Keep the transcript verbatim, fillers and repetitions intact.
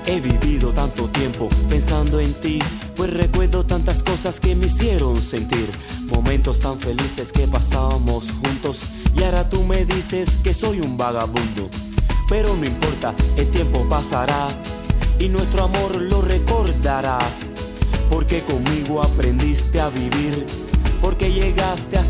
He vivido tanto tiempo pensando en ti, pues recuerdo tantas cosas que me hicieron sentir, momentos tan felices que pasábamos juntos, y ahora tú me dices que soy un vagabundo. Pero no importa, el tiempo pasará y nuestro amor lo recordarás, porque conmigo aprendiste a vivir, porque llegaste a